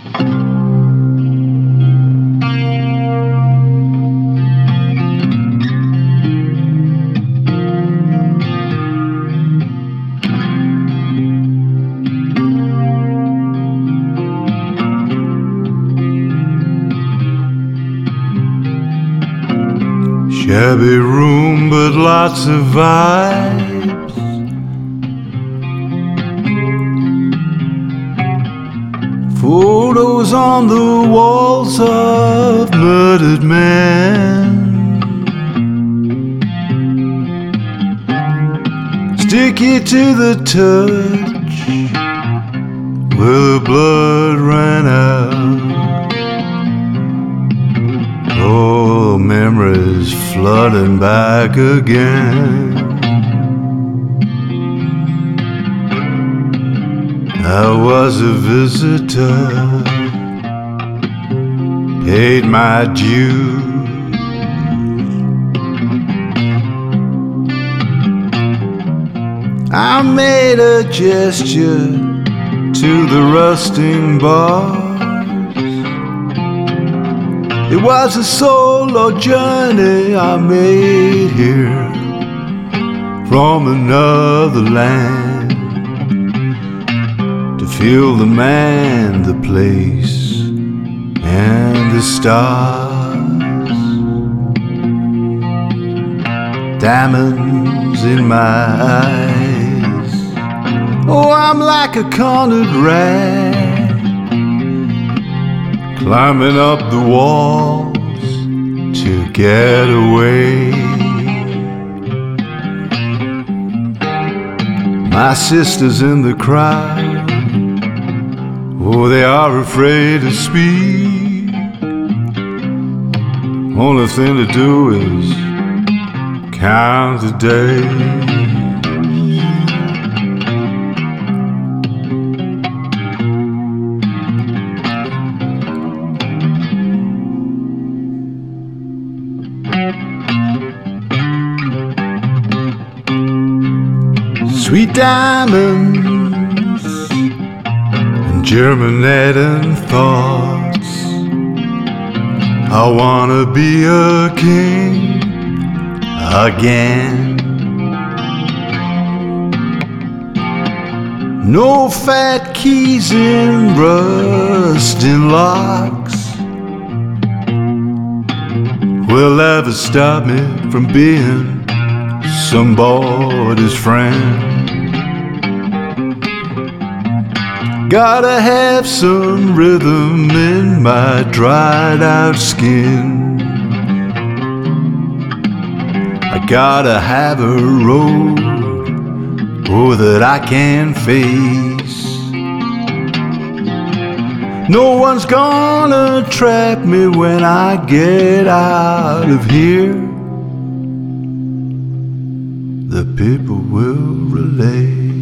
Shabby room, but lots of vibes. Photos on the walls of murdered men. Sticky to the touch, where the blood ran out. Oh, memories flooding back again. I was a visitor, paid my dues. I made a gesture to the rusting bar. It was a solo journey I made here from another land, to feel the man, the place, and the stars. Diamonds in my eyes. Oh, I'm like a cornered rat, climbing up the walls to get away. My sisters in the crowd, oh, they are afraid to speak. Only thing to do is count the days. Sweet diamonds and germinating thoughts. I wanna be a king again. No fat keys in rusting locks will ever stop me from being somebody's friend. Gotta have some rhythm in my dried out skin. I gotta have a road, oh, that I can face. No one's gonna trap me when I get out of here. The people will relate.